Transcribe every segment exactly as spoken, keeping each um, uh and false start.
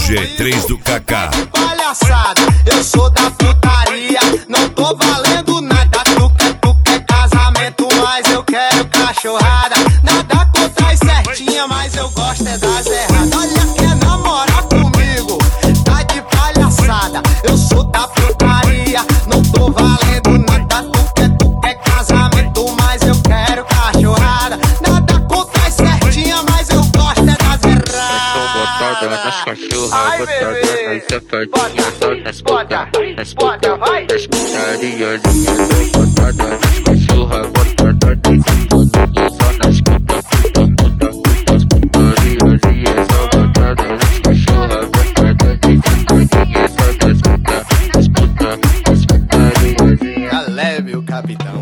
G três do Kaká. Palhaçada, eu sou da putaria, não tô valendo nada. Tu quer, tu quer casamento, mas eu quero cachorrada. Nada contra as certinha, mas eu gosto é das erradas. Olha, quer namorar comigo, tá de palhaçada. Eu sou da putaria, não tô valendo nada. Tu quer, tu quer casamento, mas eu quero cachorrada. Nada contra as certinha, mas eu gosto é das erradas. Botada nas cachorras, botada nas safadinhas, só nas puta, nas puta, nas putarias. Botada nas cachorras, botada nas safadinhas, só nas puta, puta, puta, putas putarias. E é só botada nas cachorras, botada nas safadinhas, só nas puta, nas puta, nas putarias. Já leve o capitão.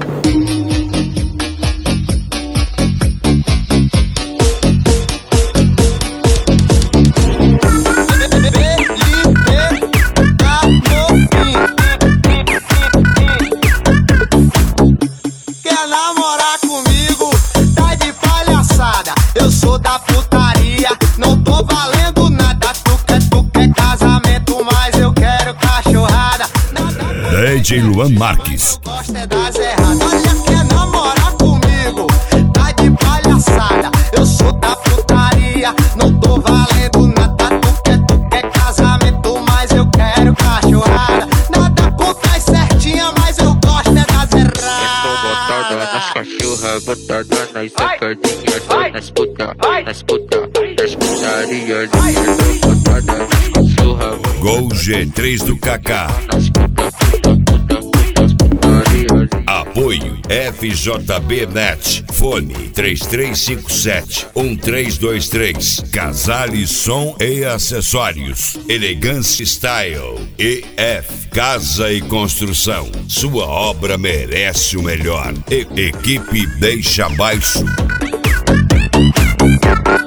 Quer namorar comigo, tá de palhaçada. Eu sou da putaria, não tô valendo nada. Tu quer, tu quer casamento, mas eu quero cachorrada. D J Luan Marques. Eu gosto é das erradas. Olha, quer namorar comigo, tá de palhaçada. Eu sou da putaria, não tô valendo nada. Tu quer, tu quer casamento, mas eu quero cachorrada. Nada contra as certinha, mas eu gosto é das erradas. Botada nas cachorras, botada nas safadinhas, só nas puta, nas puta, nas putarias. Botada nas cachorras, Gol G três do Kaká. nas puta, puta, puta, putas putarias. Apoio F J B Net. Fone três três cinco sete um três dois três. Casale Som e Acessórios. Elegância Style. E F Casa e Construção. Sua obra merece o melhor. E equipe Deixa Baixo.